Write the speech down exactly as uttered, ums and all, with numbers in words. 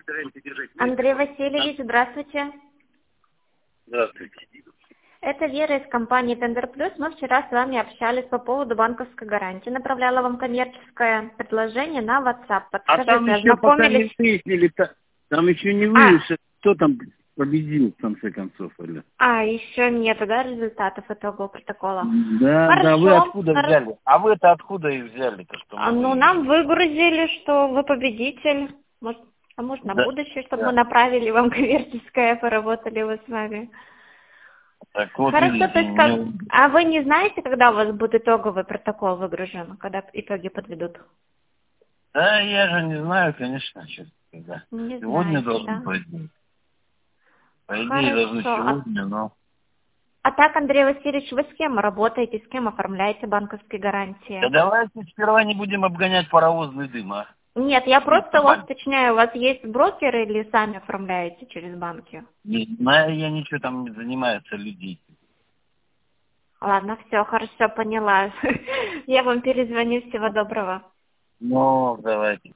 Андрей Васильевич, здравствуйте. Здравствуйте. Это Вера из компании Тендер Плюс. Мы вчера с вами общались по поводу банковской гарантии. Направляла вам коммерческое предложение на WhatsApp. А Подскажите, там еще пока не ознакомились? выяснили, та- там еще не А, выяснили, кто там победил в конце концов. Или... а, еще нету, да, результатов итогового протокола? Да, да, вы Хорошо. откуда хор- взяли? А вы-то откуда их взяли-то, что А, мы Ну, выиграли? нам выгрузили, что вы победитель. Может, а может на Да, будущее, чтобы мы да. направили вам коммерческое, поработали вы с вами. Так вот, Хорошо, видите, то есть как... мне- А вы не знаете, когда у вас будет итоговый протокол выгружен, когда итоги подведут? Да, я же не знаю, конечно, сейчас, когда. Не Сегодня знаете, должен да? пойти. По идее, должны Хорошо. А, сегодня, но... а так, Андрей Васильевич, вы с кем работаете, с кем оформляете банковские Да гарантии? давайте сперва не будем обгонять паровозный дым, а? Нет, я просто у вас Нормально. уточняю, у вас есть брокер или сами оформляете через банки? Не знаю, я ничего там не занимаются людей. Ладно, все, хорошо, поняла. Я вам перезвоню, всего доброго. Ну, давайте.